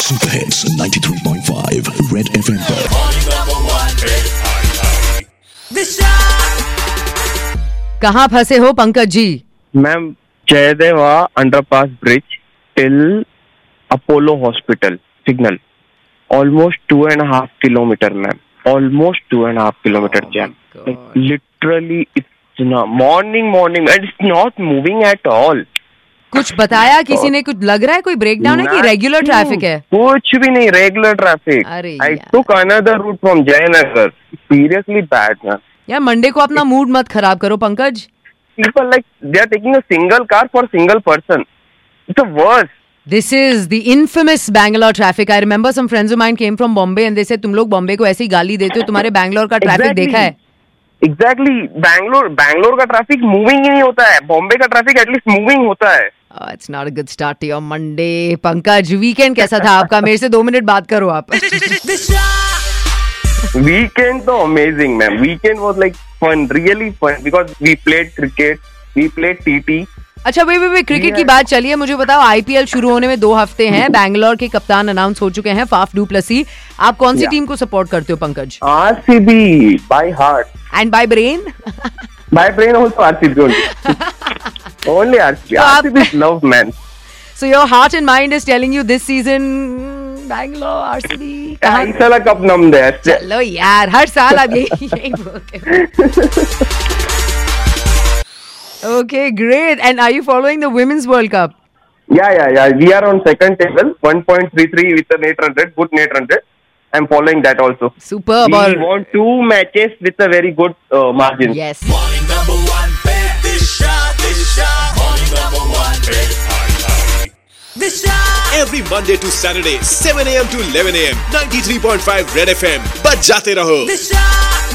Super hits 93.5 red FM पर। कहाँ फंसे हो Pankaj ji? Ma'am Jayadeva underpass bridge till Apollo hospital signal almost 2.5 kilometre ma'am, almost 2.5 kilometre jam. Literally it's morning and it's not moving at all. कुछ बताया किसी ने? कुछ लग रहा है कोई ब्रेकडाउन है कि रेगुलर ट्रैफिक है? कुछ भी नहीं, रेगुलर ट्रैफिक। अरे I took another route from Jayanagar. Seriously bad ma'am. यार मंडे को अपना मूड मत खराब करो Pankaj. People like they are taking a single car for single person. It's the worst. This is the infamous Bangalore traffic. I remember some friends of mine came from Bombay and they said तुम लोग बॉम्बे को ऐसे ही गाली देते हो, तुम्हारे बैंगलोर का traffic देखा है? Exactly. बैंगलोर का ट्रैफिक मूविंग ही नहीं होता है, बॉम्बे का ट्रैफिक एटलीस्ट मूविंग होता है। It's not a good start to your Monday. Pankaj, weekend कैसा था आपका? मेरे से 2 मिनट बात करो आप। Weekend तो amazing ma'am. Weekend was like fun, really fun because we played cricket, we played TT. अच्छा वे क्रिकेट की बात चलिए, मुझे बताओ आईपीएल शुरू होने में 2 हफ्ते हैं। बैंगलोर के कप्तान अनाउंस हो चुके हैं, फाफ डू प्लेसी। आप कौन सी टीम को सपोर्ट करते हो Pankaj? RCB by heart and by brain? By brain also RCB only RCB. RCB is love man. So your heart and mind is telling you this season Bangalore RCB इस साल cup नम दे। चलो यार, हर साल आप यही बोलते हो। Okay, great. And are you following the Women's World Cup? Yeah. We are on second table, 1.33 with a net run rate, good net run rate. I'm following that also. Superb. We won 2 matches with a very good margin. Yes. Morning number 1, Disha. Morning number 1, Disha. Every Monday to Saturday, 7 a.m. to 11 a.m. 93.5 Red FM. बज जाते रहो।